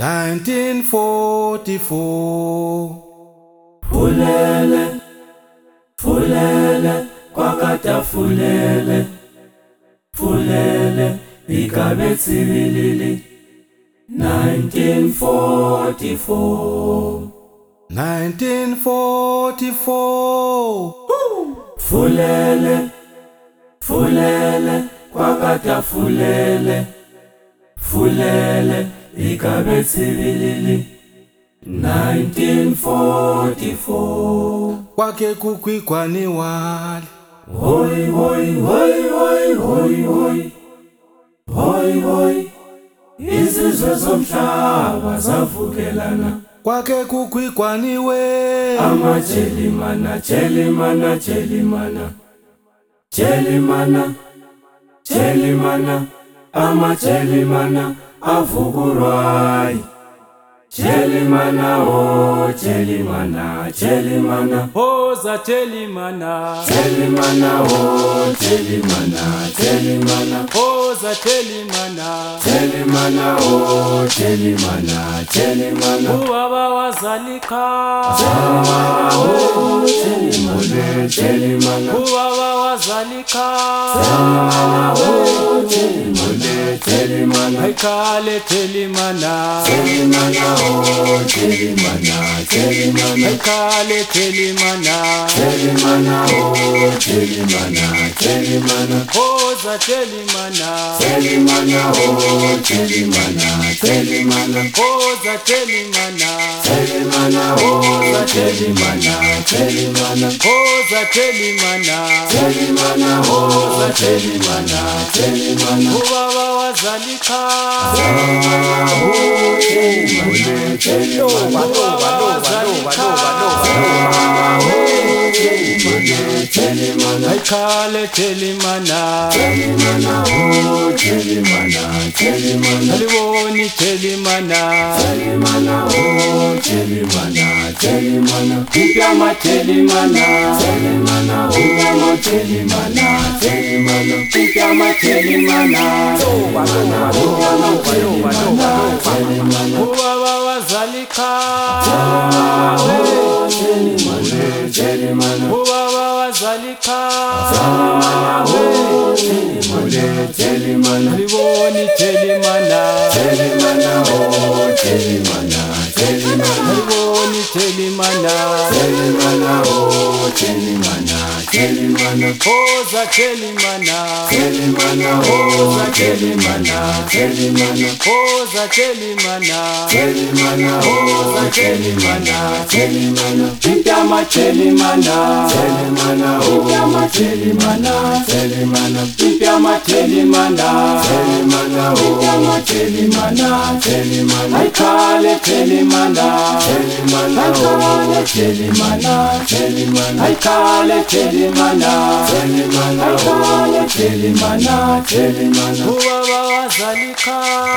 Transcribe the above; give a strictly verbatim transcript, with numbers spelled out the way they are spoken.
nineteen forty-four. Fulele, fulele, kwakata fulele, fulele, ikabetsi bilili. nineteen forty-four. nineteen forty-four. Fulele, fulele, kwakata fulele, fulele, ikabetsi bilili. nineteen forty-four. Kwake kukwikwane wali. Hoi hoi hoi hoi hoi hoi. Hoi hoi. Izizwe zomhlaba zavukelana. Kwake kukwikwaniwe. Ama chelimana chelimana chelimana. Chelimana chelimana. Ama chelimana avukurwai. Chelimana oh chelimana chelimana Hoza chelimana chelimana oh chelimana chelimana Hoza chelimana chelimana oh chelimana chelimana Ubaba wazalika chelimana oh chelimana chelimana Ubaba wazalika chelimana oh chelimana chelimana Haikale chelimana chelimana oh chelimana chelimana Haikale chelimana chelimana oh chelimana chelimana Hoza chelimana chelimana oh chelimana chelimana Hoza chelimana chelimana oh chelimana chelimana Hoza chelimana chelimana oh chelimana chelimana Ubaba wazalika chelimana oh chelimana chelimana Ubaba wazalika chelimana Haikale chelimana chelimana oh chelimana chelimana Haliwoni chelimana chelimana oh chelimana chelimana Ipyama chelimana chelimana oh chelimana chelimana Ipyama chelimana chelimana Ubaba wazalika chelimana Ubaba wazalika chelimana Haliwoni chelimana chelimana oh chelimana chelimana Haliwoni chelimana chelimana oh chelimana chelimana Hoza chelimana chelimana oh chelimana chelimana Hoza chelimana chelimana oh chelimana chelimana Ipyama chelimana chelimana oh chelimana chelimana Ipyama chelimana chelimana oh chelimana chelimana Haikale chelimana chelimana oh chelimana chelimana Haikale chelimana chelimana oh chelimana chelimana Ubaba wazalika